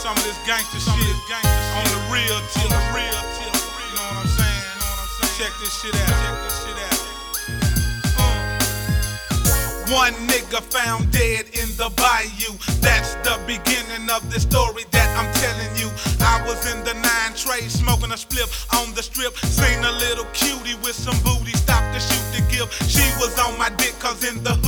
some of this gangster shit on the real tip. You know what I'm saying? Check this shit out. One nigga found dead in the bayou. That's the beginning of the story that I'm telling you. I was in the 9 tray smoking a spliff on the strip. Seen a little cutie with some booty, stopped to shoot the gift. She was on my dick cause in the